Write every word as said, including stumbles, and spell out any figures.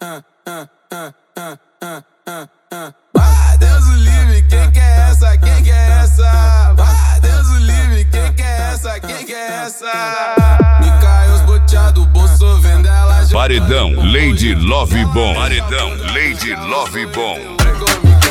Ah, Deus o livre, quem que é essa? Quem que é essa? Ah, Deus o livre, quem que é essa? Quem que é essa? Me caiu os boteados, bolso vendo ela já. Paredão Lady Love Bomb. Paredão Lady Love Bomb.